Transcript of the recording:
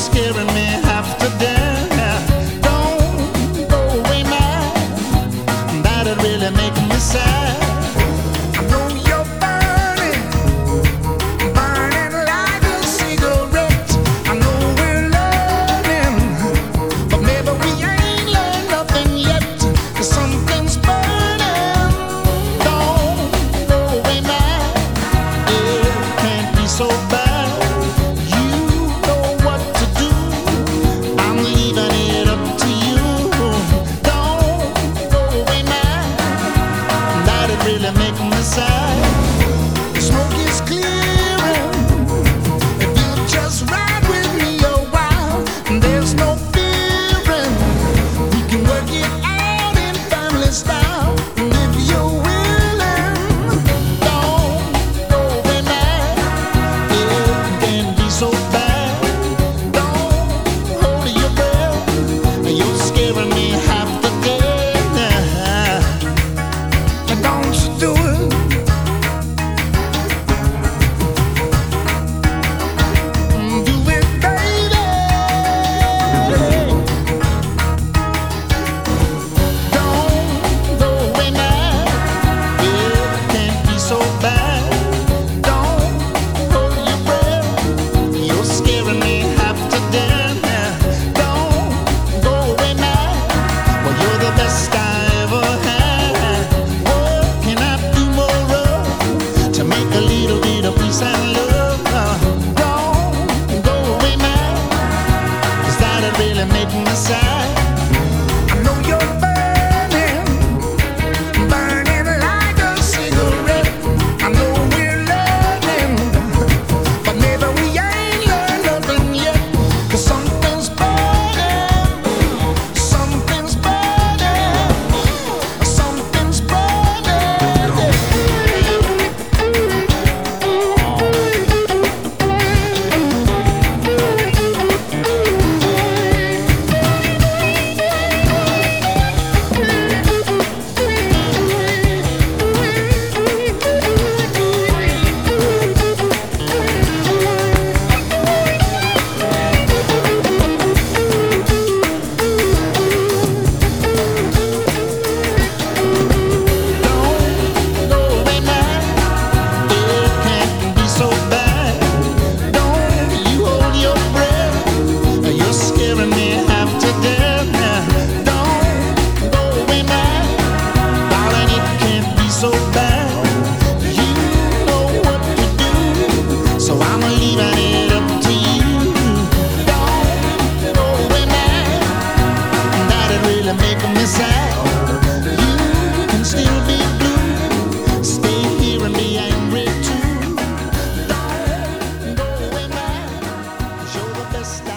scaring me half to death. Don't go away, man. That'd really make me sad. I know you're burning, burning like a cigarette. I know we're learning, but maybe we ain't learned nothing yet. 'Cause something's burning. Don't go away, man. It can't be so bad. You know what to do. I'm leaving it up to you. Don't go away, man. That'd really make me sad. The smoke is clearing. If you just ride with me a while, there's no fearing. We can work it out in family style. And if you're willing, don't go away, man. It can't be so bad. Don't hold your breath. You're scaring me half to death. And don't you do it. Do it, baby. Don't go away, man. It can't be so bad. Don't hold your breath. You're scaring me half to death. Don't go away, man. Well, you're the best I ever had. What can I do more of to make a little bit of peace and love? Don't go away, man. 'Cause that'd really make me sad. I know you're burning, burning like a cigarette. I know we're learning, but maybe we ain't learned nothing yet. 'Cause something's burning, something's burning, something's burning. Don't go away, man. It can't be so bad. Don't you hold your breath. You're scaring me half to death. Don't go away, man. Darling, it can't be so bad. You know what to do, so I'm leaving it up to you. Don't go away, man. That'd really make me sad. You can still be blue. Stay here and be angry too. Don't go away, man. 'Cause you're the best I